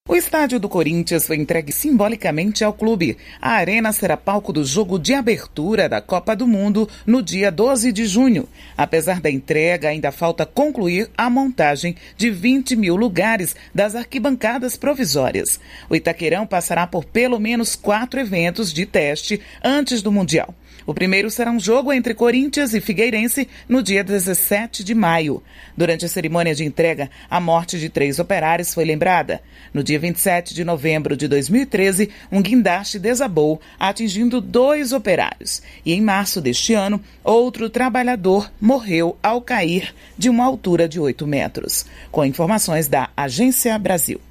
O estádio do Corinthians foi entregue simbolicamente ao clube. A arena será palco do jogo de abertura da Copa do Mundo no dia 12 de junho. Apesar da entrega, ainda falta concluir a montagem de 20 mil lugares das arquibancadas provisórias. O Itaquerão passará por pelo menos 4 eventos de teste antes do Mundial. O primeiro será um jogo entre Corinthians e Figueirense no dia 17 de maio. Durante a cerimônia de entrega, a morte de 3 operários foi lembrada. No dia 27 de novembro de 2013, um guindaste desabou, atingindo 2 operários. E em março deste ano, outro trabalhador morreu ao cair de uma altura de 8 metros. Com informações da Agência Brasil.